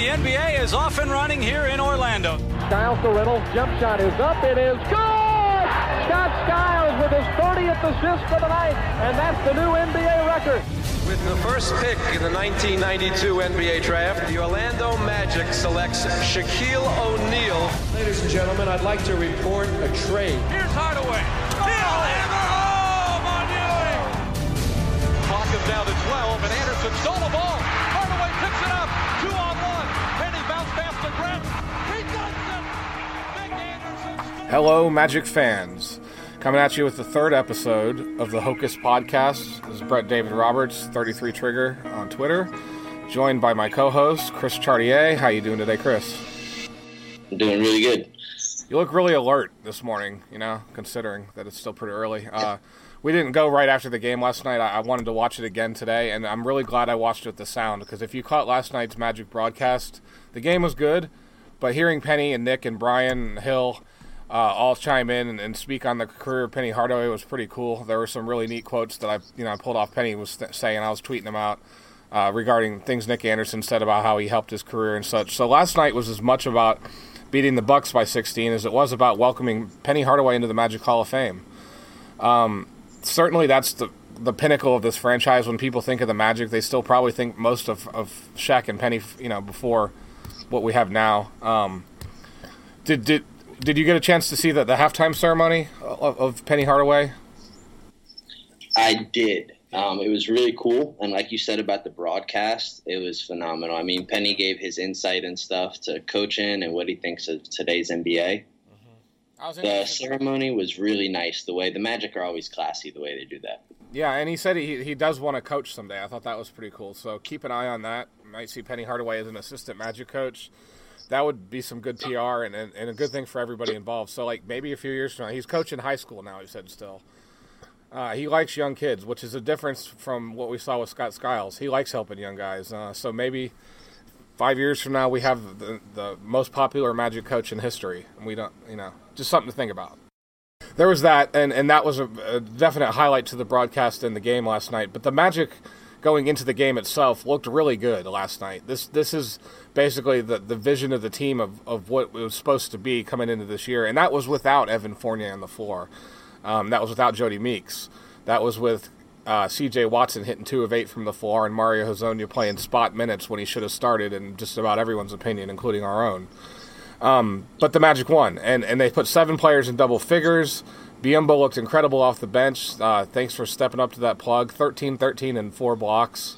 the NBA is off and running here in Orlando. Skiles to Reynolds, jump shot is up, it is good! Scott Skiles with his 30th assist for the night, and that's the new NBA record. With the first pick in the 1992 NBA draft, the Orlando Magic selects Shaquille O'Neal. Ladies and gentlemen, I'd like to report a trade. Here's Hardaway. He'll hammer home on Ewing. Clock is down to 12, and Anderson stole the ball. Hardaway picks it up. 2-on-1. Penny bounced past the Grant. He does it. Nick Anderson. Hello, Magic fans. Coming at you with the third episode of the Hocus Podcast. This is Brett David Roberts, 33 Trigger on Twitter, joined by my co-host, Chris Chartier. How you doing today, Chris? I'm doing really good. You look really alert this morning, considering that it's still pretty early. We didn't go right after the game last night. I wanted to watch it again today, and I'm really glad I watched it with the sound, because if you caught last night's Magic broadcast, the game was good, but hearing Penny and Nick and Brian and Hill all chime in and speak on the career of Penny Hardaway was pretty cool. There were some really neat quotes that I pulled off Penny was saying. I was tweeting them out regarding things Nick Anderson said about how he helped his career and such. So last night was as much about beating the Bucks by 16 as it was about welcoming Penny Hardaway into the Magic Hall of Fame. Certainly that's the pinnacle of this franchise. When people think of the Magic, they still probably think most of Shaq and Penny, before what we have now. Did you get a chance to see the halftime ceremony of Penny Hardaway? I did. It was really cool. And like you said about the broadcast, it was phenomenal. I mean, Penny gave his insight and stuff to coaching and what he thinks of today's NBA. Mm-hmm. The ceremony was really nice. The Magic are always classy, the way they do that. Yeah, and he said he does want to coach someday. I thought that was pretty cool. So keep an eye on that. You might see Penny Hardaway as an assistant Magic coach. That would be some good PR and a good thing for everybody involved. So, maybe a few years from now, he's coaching high school now, he said still. He likes young kids, which is a difference from what we saw with Scott Skiles. He likes helping young guys. So maybe 5 years from now, we have the most popular Magic coach in history. And we don't, just something to think about. There was that, and that was a definite highlight to the broadcast in the game last night. But the Magic going into the game itself looked really good last night. This is basically the vision of the team of what it was supposed to be coming into this year, and that was without Evan Fournier on the floor. That was without Jody Meeks. That was with C.J. Watson hitting 2 of 8 from the floor and Mario Hezonja playing spot minutes when he should have started, in just about everyone's opinion, including our own. But the Magic won, and they put 7 players in double figures. Biyombo looked incredible off the bench. Thanks for stepping up to that plug. 13, and 4 blocks.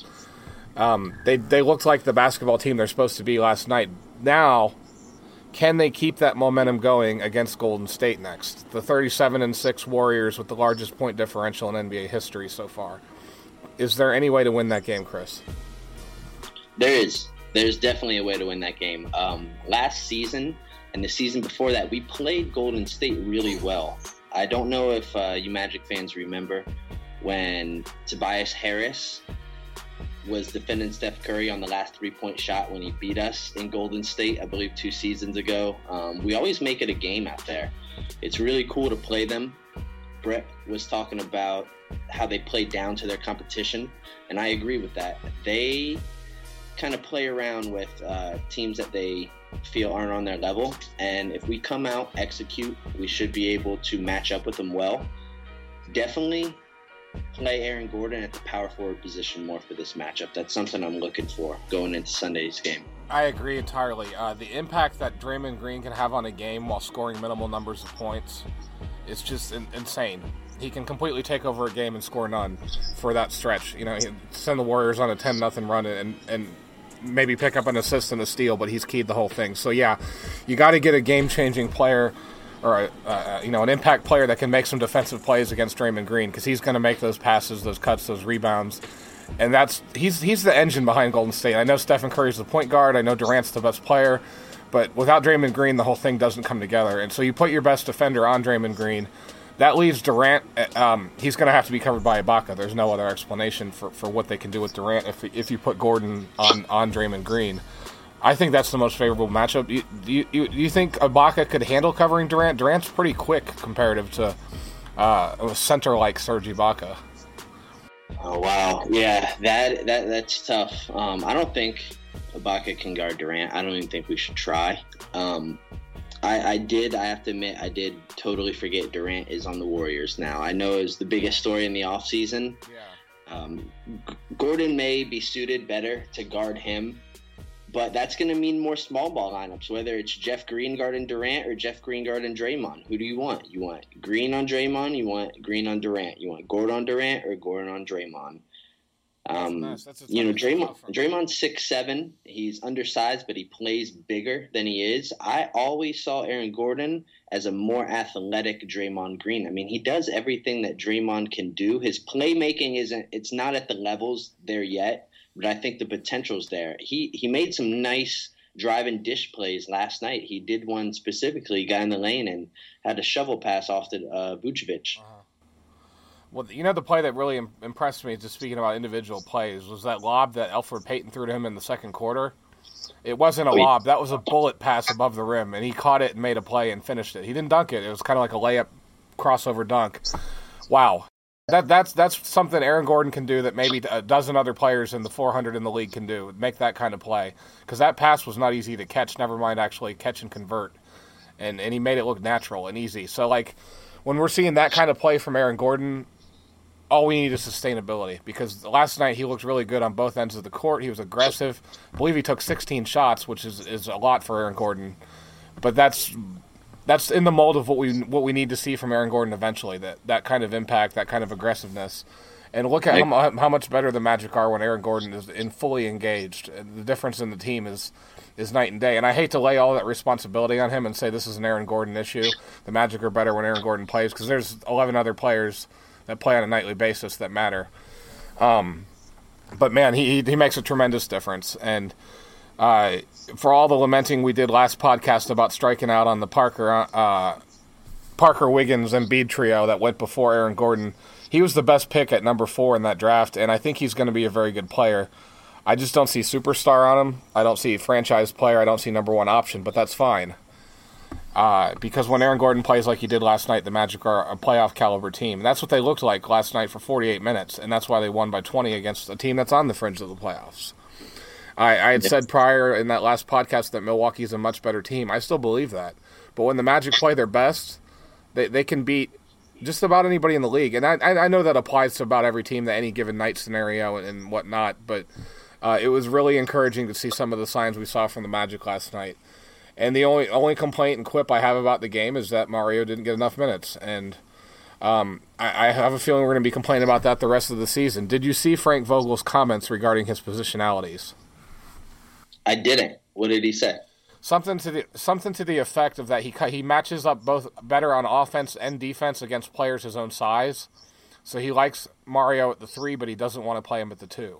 They looked like the basketball team they're supposed to be last night. Now, can they keep that momentum going against Golden State next? The 37-6 Warriors with the largest point differential in NBA history so far. Is there any way to win that game, Chris? There is. There's definitely a way to win that game. Last season and the season before that, we played Golden State really well. I don't know if you Magic fans remember when Tobias Harris was defending Steph Curry on the last 3-point shot when he beat us in Golden State, I believe 2 seasons ago. We always make it a game out there. It's really cool to play them. Brett was talking about how they play down to their competition, and I agree with that. They kind of play around with teams that they feel aren't on their level, and if we come out, execute, we should be able to match up with them well. Definitely play Aaron Gordon at the power forward position more for this matchup. That's something I'm looking for going into Sunday's game. I agree entirely. The impact that Draymond Green can have on a game while scoring minimal numbers of points is just insane. He can completely take over a game and score none for that stretch. Send the Warriors on a 10-0 run and maybe pick up an assist and a steal, but he's keyed the whole thing. So yeah, you got to get a game-changing player or an impact player that can make some defensive plays against Draymond Green, because he's going to make those passes, those cuts, those rebounds, and he's the engine behind Golden State. I know Stephen Curry's the point guard. I know Durant's the best player, but without Draymond Green, the whole thing doesn't come together. And so you put your best defender on Draymond Green. That leaves Durant. He's going to have to be covered by Ibaka. There's no other explanation for what they can do with Durant if you put Gordon on Draymond Green. I think that's the most favorable matchup. Do you think Ibaka could handle covering Durant? Durant's pretty quick comparative to a center like Serge Ibaka. Oh wow, yeah, that's tough. I don't think Ibaka can guard Durant. I don't even think we should try. I have to admit, I did totally forget Durant is on the Warriors now. I know it was the biggest story in the offseason. Yeah. Gordon may be suited better to guard him, but that's going to mean more small ball lineups, whether it's Jeff Green guarding Durant or Jeff Green guarding Draymond. Who do you want? You want Green on Draymond? You want Green on Durant? You want Gordon on Durant or Gordon on Draymond? Nice. Draymond's 6'7". He's undersized, but he plays bigger than he is. I always saw Aaron Gordon as a more athletic Draymond Green. I mean, he does everything that Draymond can do. His playmaking it's not at the levels there yet, but I think the potential's there. He made some nice drive and dish plays last night. He did one specifically. He got in the lane and had a shovel pass off to Vucevic. Uh-huh. Well, the play that really impressed me, just speaking about individual plays, was that lob that Elfrid Payton threw to him in the second quarter. It wasn't a lob. That was a bullet pass above the rim, and he caught it and made a play and finished it. He didn't dunk it. It was kind of like a layup crossover dunk. Wow. That's something Aaron Gordon can do that maybe a dozen other players in the 400 in the league can do, make that kind of play. Because that pass was not easy to catch, never mind actually catch and convert. And he made it look natural and easy. So, when we're seeing that kind of play from Aaron Gordon, all we need is sustainability, because last night he looked really good on both ends of the court. He was aggressive. I believe he took 16 shots, which is a lot for Aaron Gordon. But that's in the mold of what we need to see from Aaron Gordon eventually, that kind of impact, that kind of aggressiveness. And look at how much better the Magic are when Aaron Gordon is fully engaged. The difference in the team is night and day. And I hate to lay all that responsibility on him and say this is an Aaron Gordon issue. The Magic are better when Aaron Gordon plays, because there's 11 other players that play on a nightly basis that matter. But man, he makes a tremendous difference. And for all the lamenting we did last podcast about striking out on the Parker, Wiggins, and Embiid trio that went before Aaron Gordon, he was the best pick at number 4 in that draft, and I think he's going to be a very good player. I just don't see superstar on him. I don't see franchise player. I don't see number 1 option, but that's fine. Because when Aaron Gordon plays like he did last night, the Magic are a playoff caliber team. And that's what they looked like last night for 48 minutes, and that's why they won by 20 against a team that's on the fringe of the playoffs. I had said prior in that last podcast that Milwaukee's a much better team. I still believe that. But when the Magic play their best, they can beat just about anybody in the league. And I know that applies to about every team, that any given night scenario and whatnot, but it was really encouraging to see some of the signs we saw from the Magic last night. And the only complaint and quip I have about the game is that Mario didn't get enough minutes. And I have a feeling we're going to be complaining about that the rest of the season. Did you see Frank Vogel's comments regarding his positionalities? I didn't. What did he say? Something to the effect of that he matches up both better on offense and defense against players his own size. So he likes Mario at the 3, but he doesn't want to play him at the 2.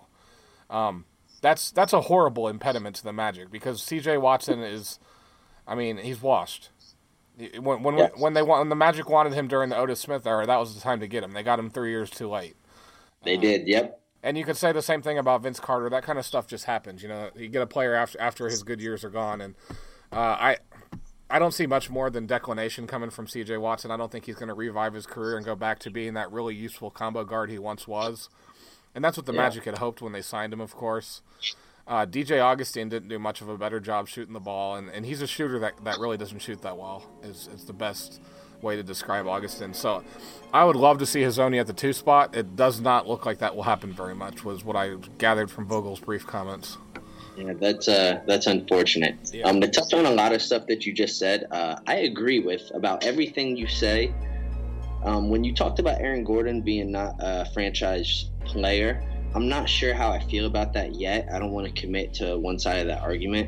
That's a horrible impediment to the Magic, because C.J. Watson is... I mean, he's washed. When the Magic wanted him during the Otis Smith era, that was the time to get him. They got him 3 years too late. They did, yep. And you could say the same thing about Vince Carter. That kind of stuff just happens. You get a player after his good years are gone, and I don't see much more than declination coming from C.J. Watson. I don't think he's going to revive his career and go back to being that really useful combo guard he once was. And that's what the Magic had hoped when they signed him, of course. DJ Augustin didn't do much of a better job shooting the ball, and he's a shooter that really doesn't shoot that well. It's the best way to describe Augustin. So I would love to see Hezonja at the 2 spot. It does not look like that will happen very much, was what I gathered from Vogel's brief comments. Yeah, that's unfortunate. Yeah. To touch on a lot of stuff that you just said, I agree with about everything you say. When you talked about Aaron Gordon being not a franchise player, I'm not sure how I feel about that yet. I don't want to commit to one side of that argument.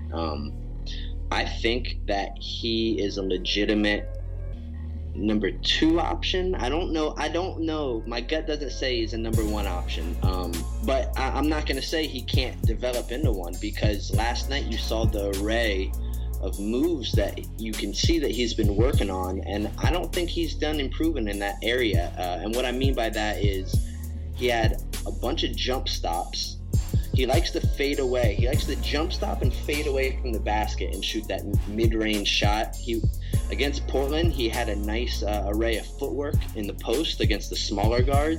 I think that he is a legitimate number 2 option. I don't know. My gut doesn't say he's a number 1 option. But I'm not going to say he can't develop into one, because last night you saw the array of moves that you can see that he's been working on, and I don't think he's done improving in that area. And what I mean by that is he had a bunch of jump stops. He likes to fade away. He likes to jump stop and fade away from the basket and shoot that mid-range shot. Against Portland, he had a nice array of footwork in the post against the smaller guards.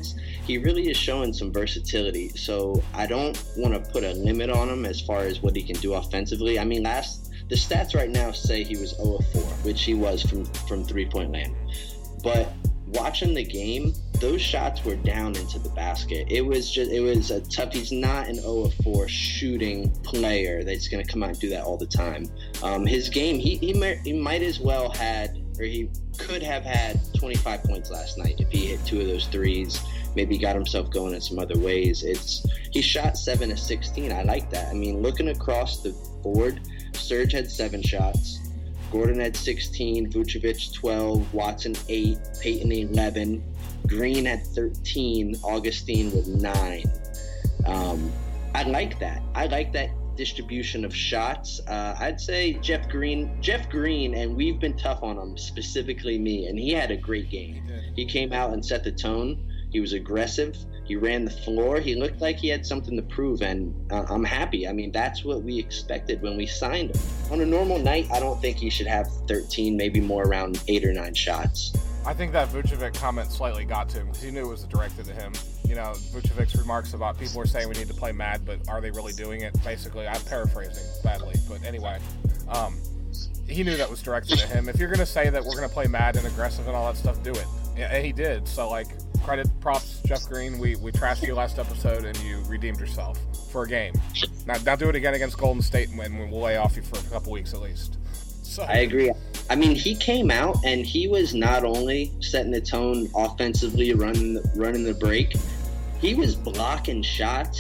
he really is showing some versatility. So I don't want to put a limit on him as far as what he can do offensively. I mean, the stats right now say he was 0 of 4, which he was from three-point land. But watching the game, those shots were down into the basket. It was a tough. He's not an 0 of 4 shooting player that's going to come out and do that all the time. His game, he might as well he could have had 25 points last night if he hit 2 of those threes. Maybe got himself going in some other ways. He shot 7 of 16. I like that. I mean, looking across the board, Serge had 7 shots. Gordon had 16, Vucevic 12, Watson 8, Payton 11, Green had 13, Augustine with 9. I like that. I like that distribution of shots. I'd say Jeff Green, and we've been tough on him, specifically me, and he had a great game. He came out and set the tone. He was aggressive. He ran the floor. He looked like he had something to prove, and I'm happy. I mean, that's what we expected when we signed him. On a normal night, I don't think he should have 13, maybe more around 8 or 9 shots. I think that Vucevic comment slightly got to him because he knew it was directed to him. You know, Vucevic's remarks about people are saying we need to play mad, but are they really doing it? Basically, I'm paraphrasing badly, but anyway, he knew that was directed to him. If you're going to say that we're going to play mad and aggressive and all that stuff, do it. Yeah, and he did. So, credit, props, Jeff Green. We trashed you last episode, and you redeemed yourself for a game. Now do it again against Golden State, and we'll lay off you for a couple weeks at least. So. I agree. I mean, he came out, and he was not only setting the tone offensively, running the break, he was blocking shots.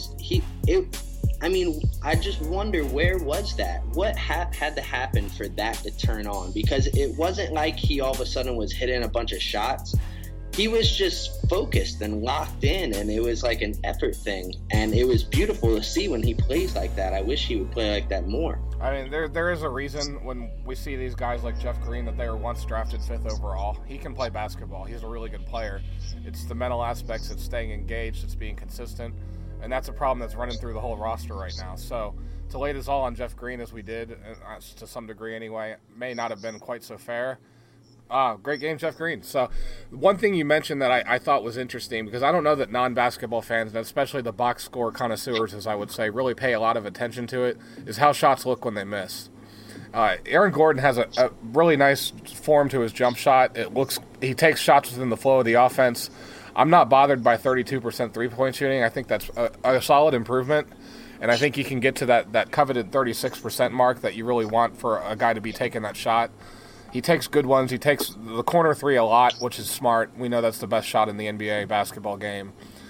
I just wonder, where was that? What had to happen for that to turn on? Because it wasn't like he all of a sudden was hitting a bunch of shots. He was just focused and locked in, and it was like an effort thing. And it was beautiful to see when he plays like that. I wish he would play like that more. I mean, there is a reason when we see these guys like Jeff Green that they were once drafted 5th overall. He can play basketball. He's a really good player. It's the mental aspects. It's staying engaged. It's being consistent. And that's a problem that's running through the whole roster right now. So to lay this all on Jeff Green as we did, to some degree anyway, may not have been quite so fair. Great game, Jeff Green. So one thing you mentioned that I thought was interesting, because I don't know that non-basketball fans, and especially the box score connoisseurs, as I would say, really pay a lot of attention to it, is how shots look when they miss. Aaron Gordon has a really nice form to his jump shot. He takes shots within the flow of the offense. I'm not bothered by 32% three-point shooting. I think that's a solid improvement, and I think he can get to that coveted 36% mark that you really want for a guy to be taking that shot. He takes good ones. He takes the corner three a lot, which is smart. We know that's the best shot in the NBA basketball game.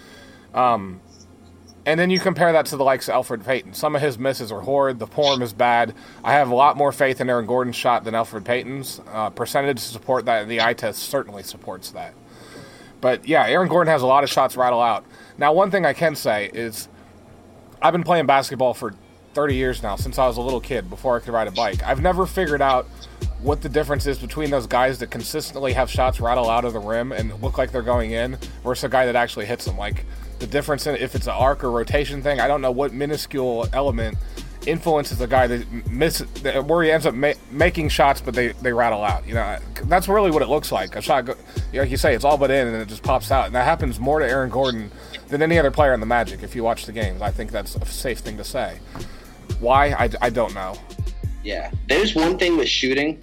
And then you compare that to the likes of Elfrid Payton. Some of his misses are horrid. The form is bad. I have a lot more faith in Aaron Gordon's shot than Elfrid Payton's. Percentage to support that. The eye test certainly supports that. But, yeah, Aaron Gordon has a lot of shots rattle out. Now, one thing I can say is I've been playing basketball for 30 years now, since I was a little kid, before I could ride a bike. I've never figured out what the difference is between those guys that consistently have shots rattle out of the rim and look like they're going in versus a guy that actually hits them. Like, the difference in if it's an arc or rotation thing, I don't know what minuscule element influences a guy that where he ends up making shots, but they rattle out. You know, that's really what it looks like. A shot, like you say, it's all but in, and it just pops out. And that happens more to Aaron Gordon than any other player in the Magic. If you watch the games, I think that's a safe thing to say. Why? I don't know. Yeah, there's one thing with shooting.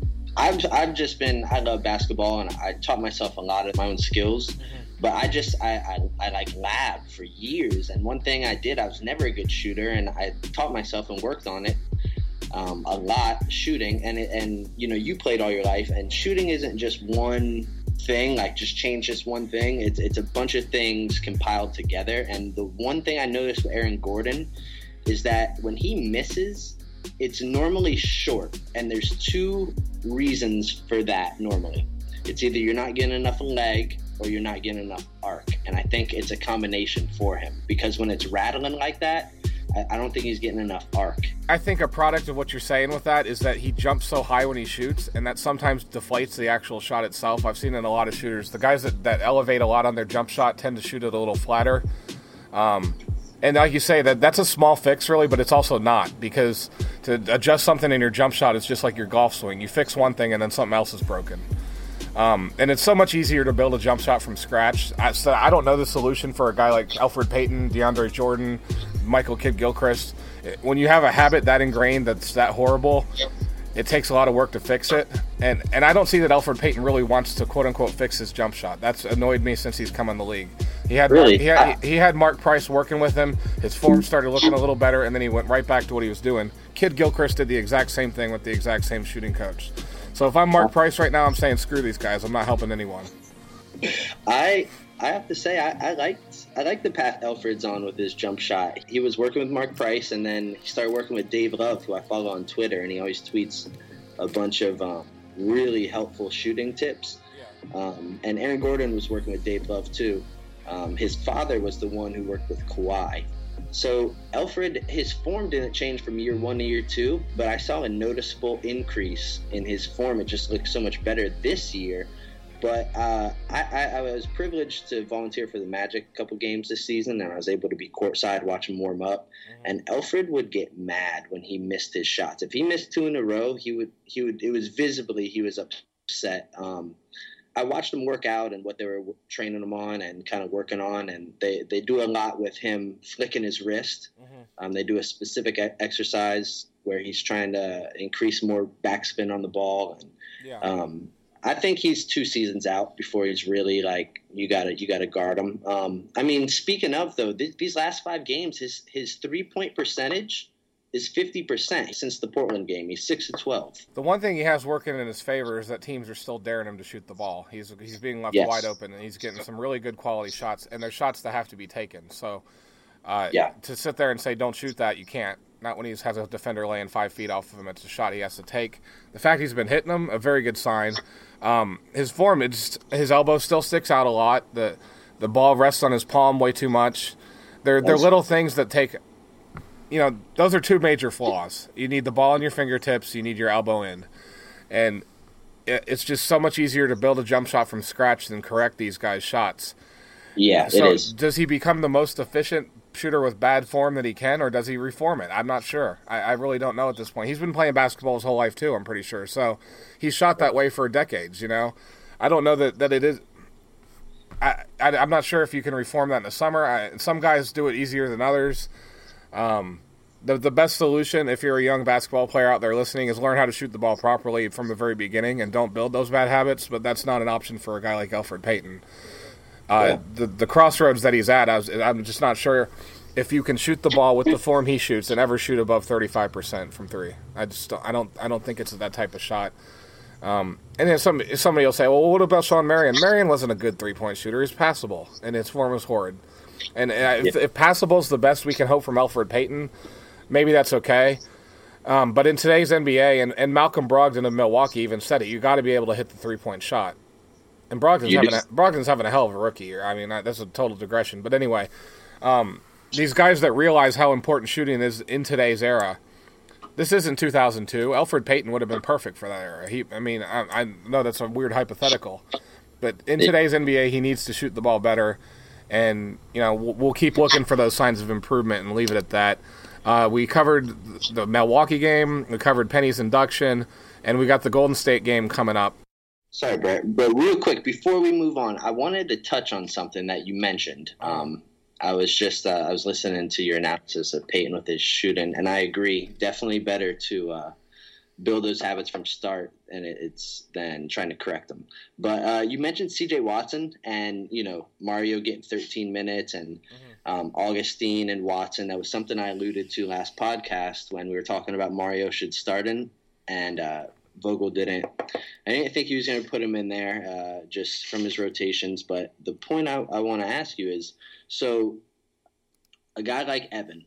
I've just been, I love basketball, and I taught myself a lot of my own skills. But I like lab for years, and one thing I did, I was never a good shooter, and I taught myself and worked on it a lot, shooting, and you know, you played all your life, and shooting isn't just one thing, like just change this one thing. It's a bunch of things compiled together, and the one thing I noticed with Aaron Gordon is that when he misses, it's normally short, and there's 2 reasons for that normally. It's either you're not getting enough leg or you're not getting enough arc, and I think it's a combination for him, because when it's rattling like that, I don't think he's getting enough arc. I think a product of what you're saying with that is that he jumps so high when he shoots, and that sometimes deflates the actual shot itself. I've seen in a lot of shooters, the guys that elevate a lot on their jump shot tend to shoot it a little flatter. And like you say, that's a small fix, really, but it's also not, because to adjust something in your jump shot is just like your golf swing. You fix one thing, and then something else is broken. And it's so much easier to build a jump shot from scratch. So I don't know the solution for a guy like Elfrid Payton, DeAndre Jordan, Michael Kidd-Gilchrist. When you have a habit that ingrained that's that horrible, it takes a lot of work to fix it. And I don't see that Elfrid Payton really wants to quote-unquote fix his jump shot. That's annoyed me since he's come in the league. He had Mark Price working with him. His form started looking a little better, and then he went right back to what he was doing. Kidd-Gilchrist did the exact same thing with the exact same shooting coach. So if I'm Mark Price right now, I'm saying screw these guys. I'm not helping anyone. I have to say I like the path Elfrid's on with his jump shot. He was working with Mark Price, and then he started working with Dave Love, who I follow on Twitter, and he always tweets a bunch of really helpful shooting tips. And Aaron Gordon was working with Dave Love too. His father was the one who worked with Kawhi. So Elfrid, his form didn't change from year 1 to year 2, but I saw a noticeable increase in his form. It just looked so much better this year. But I was privileged to volunteer for the Magic a couple games this season, and I was able to be courtside, watch him warm up. And Elfrid would get mad when he missed his shots. If he missed 2 in a row, he would. It was visibly he was upset. I watched them work out and what they were training him on and kind of working on, and they do a lot with him flicking his wrist. They do a specific exercise where he's trying to increase more backspin on the ball. And I think he's 2 seasons out before he's really like you gotta guard him. I mean, speaking of though, these last 5 games, his 3-point percentage is 50% since the Portland game. He's 6 of 12. The one thing he has working in his favor is that teams are still daring him to shoot the ball. He's being left wide open, and he's getting some really good quality shots, and they're shots that have to be taken. So to sit there and say don't shoot that, you can't. Not when he has a defender laying 5 feet off of him. It's a shot he has to take. The fact he's been hitting them, a very good sign. His form, his elbow still sticks out a lot. The ball rests on his palm way too much. They're little things that take. Those are 2 major flaws. You need the ball on your fingertips. You need your elbow in. And it's just so much easier to build a jump shot from scratch than correct these guys' shots. Yeah, so it is. Does he become the most efficient shooter with bad form that he can, or does he reform it? I'm not sure. I really don't know at this point. He's been playing basketball his whole life, too, I'm pretty sure. So he's shot that way for decades, I don't know that it is. I'm not sure if you can reform that in the summer. Some guys do it easier than others. The best solution, if you're a young basketball player out there listening, is learn how to shoot the ball properly from the very beginning and don't build those bad habits, but that's not an option for a guy like Elfrid Payton. The crossroads that he's at, I'm just not sure if you can shoot the ball with the form he shoots and ever shoot above 35% from 3. I don't think it's that type of shot. And then somebody will say, well, what about Shawn Marion? Marion wasn't a good 3-point shooter. He's passable, and his form was horrid. And if passable is the best we can hope from Elfrid Payton, maybe that's okay. But in today's NBA, and Malcolm Brogdon of Milwaukee even said it, you got to be able to hit the 3-point shot. And Brogdon's having a hell of a rookie year. I mean, that's a total digression. But anyway, these guys that realize how important shooting is in today's era, this isn't 2002. Elfrid Payton would have been perfect for that era. I know that's a weird hypothetical. But in today's NBA, he needs to shoot the ball better. And, we'll keep looking for those signs of improvement and leave it at that. We covered the Milwaukee game. We covered Penny's induction. And we got the Golden State game coming up. Sorry, Brett, but real quick, before we move on, I wanted to touch on something that you mentioned. I was listening to your analysis of Payton with his shooting, and I agree. Definitely better to build those habits from start than trying to correct them. But you mentioned C.J. Watson and, Mario getting 13 minutes and Augustine and Watson. That was something I alluded to last podcast when we were talking about Mario should start in, and Vogel didn't. I didn't think he was going to put him in there just from his rotations. But the point I want to ask you is, so a guy like Evan,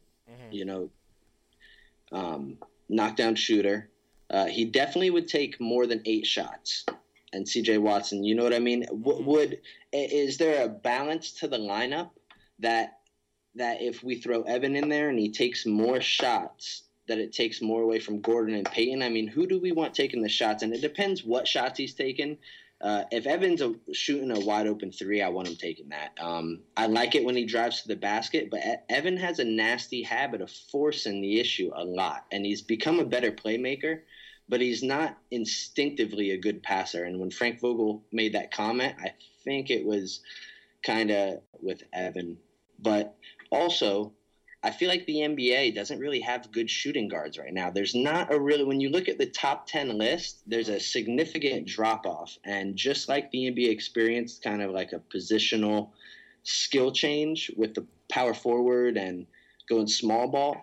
knockdown shooter, he definitely would take more than 8 shots. And C.J. Watson, you know what I mean? Is there a balance to the lineup that if we throw Evan in there and he takes more shots, that it takes more away from Gordon and Payton? I mean, who do we want taking the shots? And it depends what shots he's taking. If Evan's shooting a wide-open 3, I want him taking that. I like it when he drives to the basket, but Evan has a nasty habit of forcing the issue a lot, and he's become a better playmaker. but he's not instinctively a good passer. And when Frank Vogel made that comment, I think it was kind of with Evan. But also, I feel like the NBA doesn't really have good shooting guards right now. There's not a really – when you look at the top 10 list, there's a significant drop-off. And just like the NBA experienced kind of like a positional skill change with the power forward and going small ball,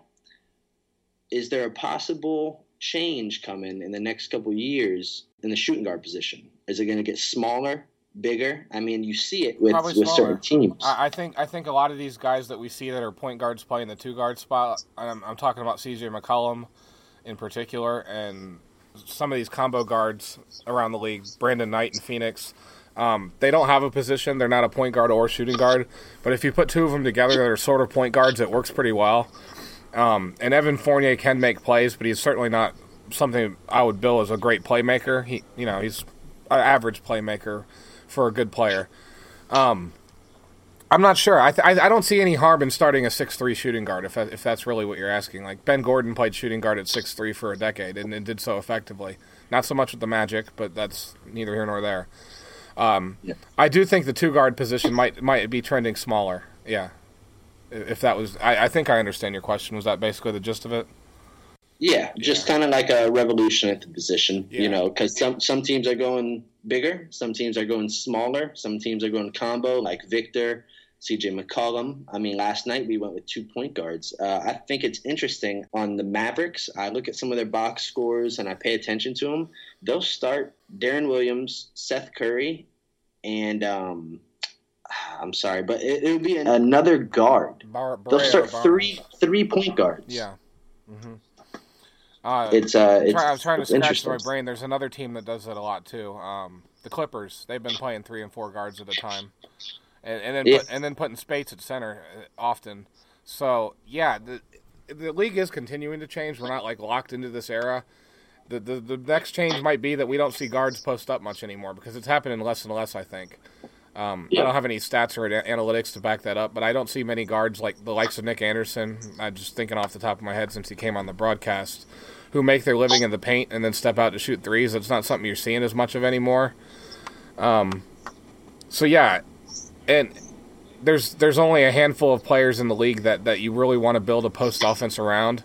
is there a possible change coming in the next couple of years in the shooting guard position? Is it going to get smaller, bigger? I mean, you see it with certain teams. I think a lot of these guys that we see that are point guards playing the 2-guard spot, I'm talking about CJ McCollum in particular, and some of these combo guards around the league, Brandon Knight in Phoenix. They don't have a position. They're not a point guard or shooting guard. But if you put two of them together that are sort of point guards, it works pretty well. And Evan Fournier can make plays, but he's certainly not something I would bill as a great playmaker. He's an average playmaker for a good player. I'm not sure. I don't see any harm in starting a 6'3" shooting guard if that's really what you're asking. Like Ben Gordon played shooting guard at 6'3" for a decade and did so effectively. Not so much with the Magic, but that's neither here nor there. I do think the 2-guard position might be trending smaller. Yeah. If that was, I think I understand your question. Was that basically the gist of it? Yeah, just kind of like a revolution at the position, because some teams are going bigger, some teams are going smaller, some teams are going combo, like Victor, CJ McCollum. I mean, last night we went with 2 point guards. I think it's interesting on the Mavericks. I look at some of their box scores and I pay attention to them. They'll start Darren Williams, Seth Curry, and I'm sorry, but it'll be another guard. They'll start three point guards. Yeah. Mm-hmm. I was trying to scratch my brain. There's another team that does it a lot too. The Clippers. They've been playing 3 and 4 guards at a time, and then putting Spates at center often. So yeah, the league is continuing to change. We're not like locked into this era. The next change might be that we don't see guards post up much anymore because it's happening less and less. I think. I don't have any stats or analytics to back that up, but I don't see many guards like the likes of Nick Anderson. I'm just thinking off the top of my head since he came on the broadcast, who make their living in the paint and then step out to shoot threes. It's not something you're seeing as much of anymore. So yeah, and there's only a handful of players in the league that you really want to build a post offense around.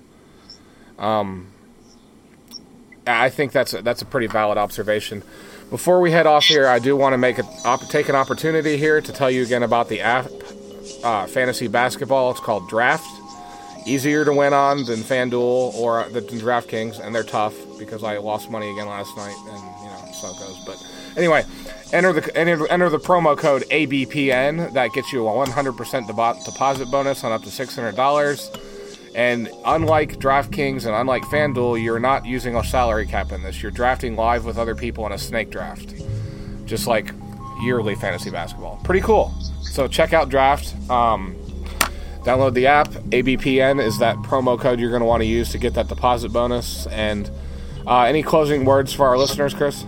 I think that's a pretty valid observation. Before we head off here, I do want to take an opportunity here to tell you again about the app, Fantasy Basketball. It's called Draft. Easier to win on than FanDuel or than DraftKings, and they're tough because I lost money again last night, and so it goes. But anyway, enter the promo code ABPN. That gets you a 100% deposit bonus on up to $600. And unlike DraftKings and unlike FanDuel, you're not using a salary cap in this. You're drafting live with other people in a snake draft, just like yearly fantasy basketball. Pretty cool. So check out Draft. Download the app. ABPN is that promo code you're going to want to use to get that deposit bonus. And any closing words for our listeners, Chris?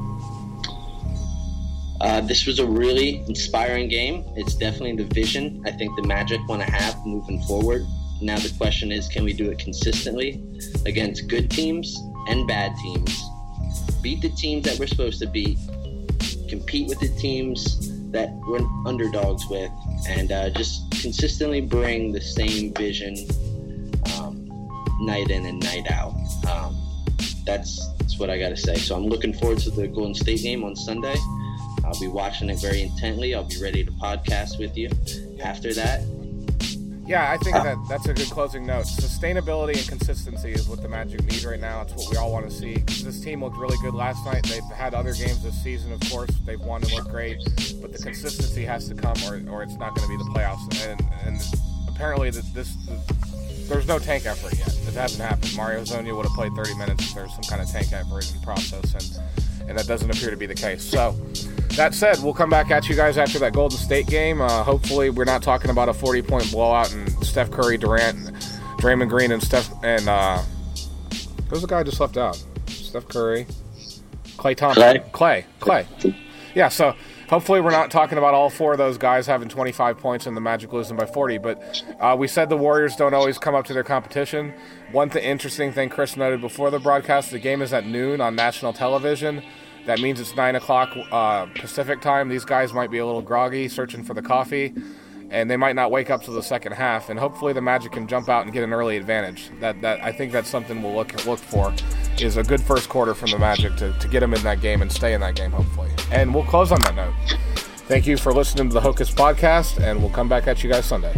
This was a really inspiring game. It's definitely the vision I think the Magic want to have moving forward. Now the question is, can we do it consistently against good teams and bad teams? Beat the teams that we're supposed to beat, compete with the teams that we're underdogs with, and just consistently bring the same vision night in and night out. That's what I got to say. So I'm looking forward to the Golden State game on Sunday. I'll be watching it very intently. I'll be ready to podcast with you after that. Yeah, I think that's a good closing note. Sustainability and consistency is what the Magic need right now. It's what we all want to see. This team looked really good last night. They've had other games this season, of course. They've won and looked great. But the consistency has to come or it's not going to be the playoffs. And apparently there's no tank effort yet. It hasn't happened. Mario Hezonja would have played 30 minutes if there was some kind of tank effort in process, and that doesn't appear to be the case. So that said, we'll come back at you guys after that Golden State game. Hopefully we're not talking about a 40-point blowout and Steph Curry, Durant, Draymond Green, and who's the guy I just left out? Steph Curry, Klay Thompson. Clay. Yeah, so hopefully we're not talking about all 4 of those guys having 25 points and the Magic losing by 40. But we said the Warriors don't always come up to their competition. One interesting thing Chris noted before the broadcast, the game is at noon on national television. That means it's 9 o'clock Pacific time. These guys might be a little groggy, searching for the coffee, and they might not wake up till the second half. And hopefully the Magic can jump out and get an early advantage. That I think that's something we'll look for, is a good first quarter from the Magic to get them in that game and stay in that game, hopefully. And we'll close on that note. Thank you for listening to the Hocus Podcast, and we'll come back at you guys Sunday.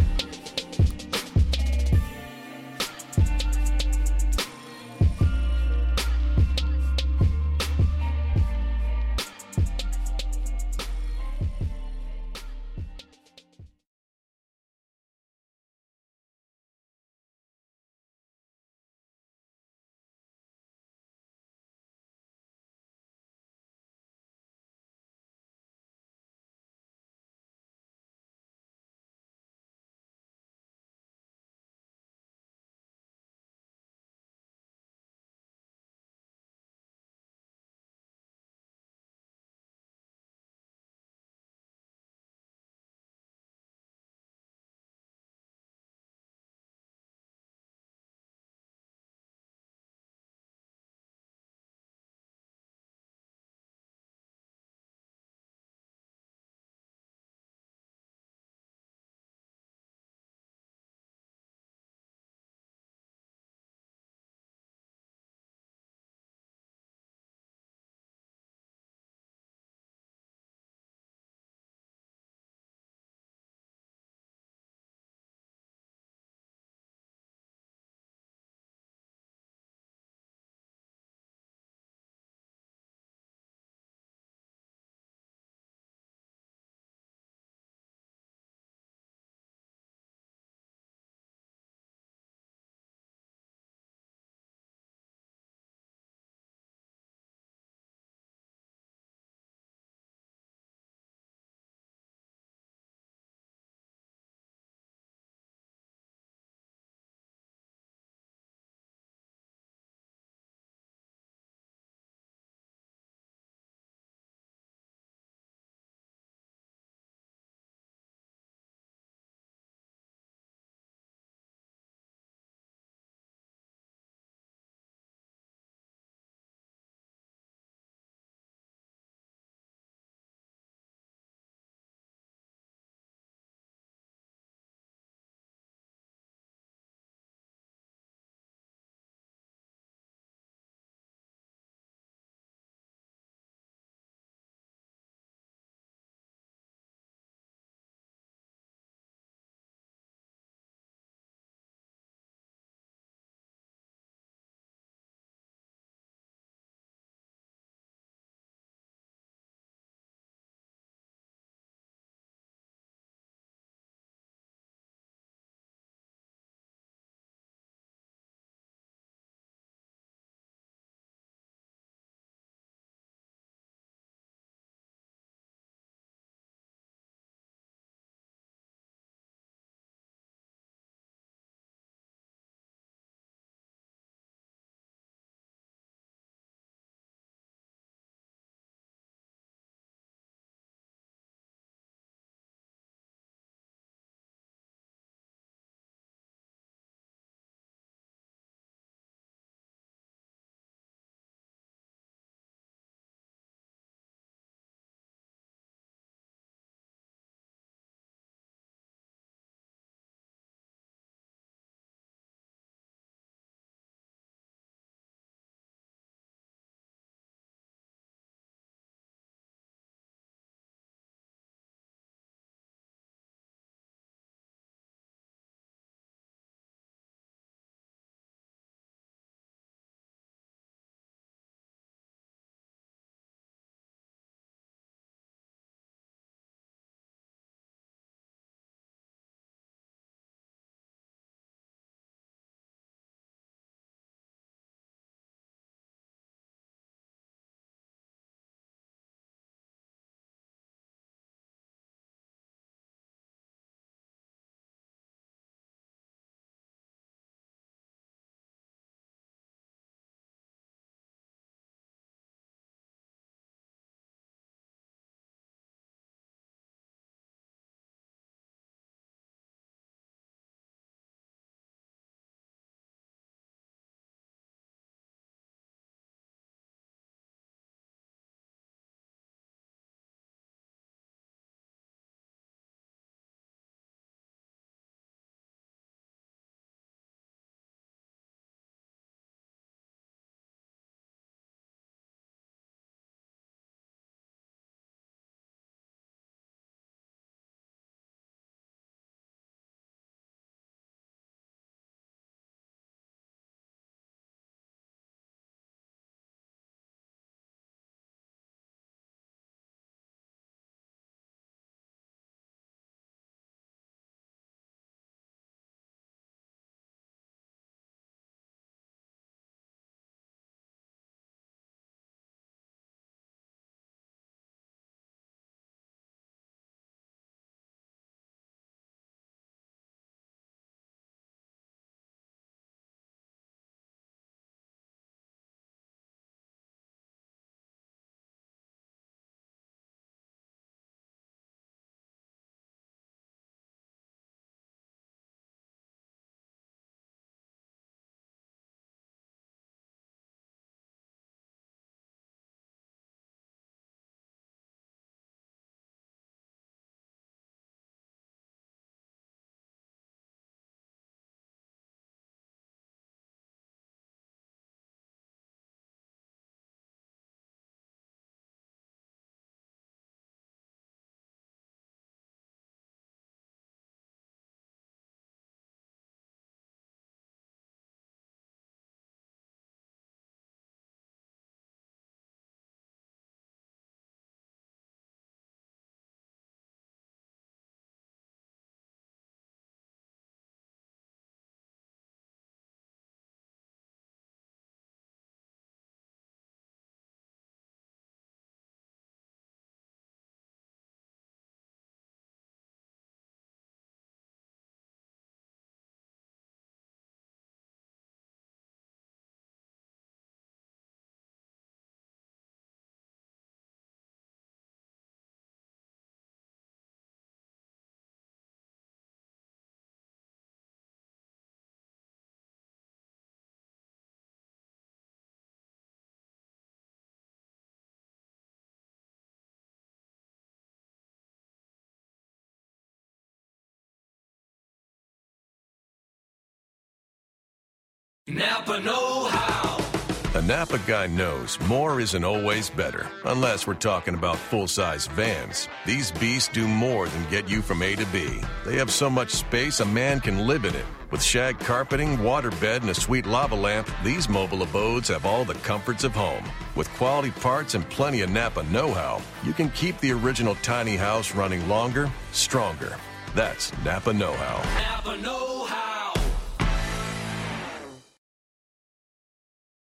Napa know-how. A Napa guy knows more isn't always better, unless we're talking about full-size vans. These beasts do more than get you from A to B. They have so much space a man can live in it. With shag carpeting, waterbed, and a sweet lava lamp, these mobile abodes have all the comforts of home. With quality parts and plenty of Napa know-how, you can keep the original tiny house running longer, stronger. That's Napa know-how. Napa know-how.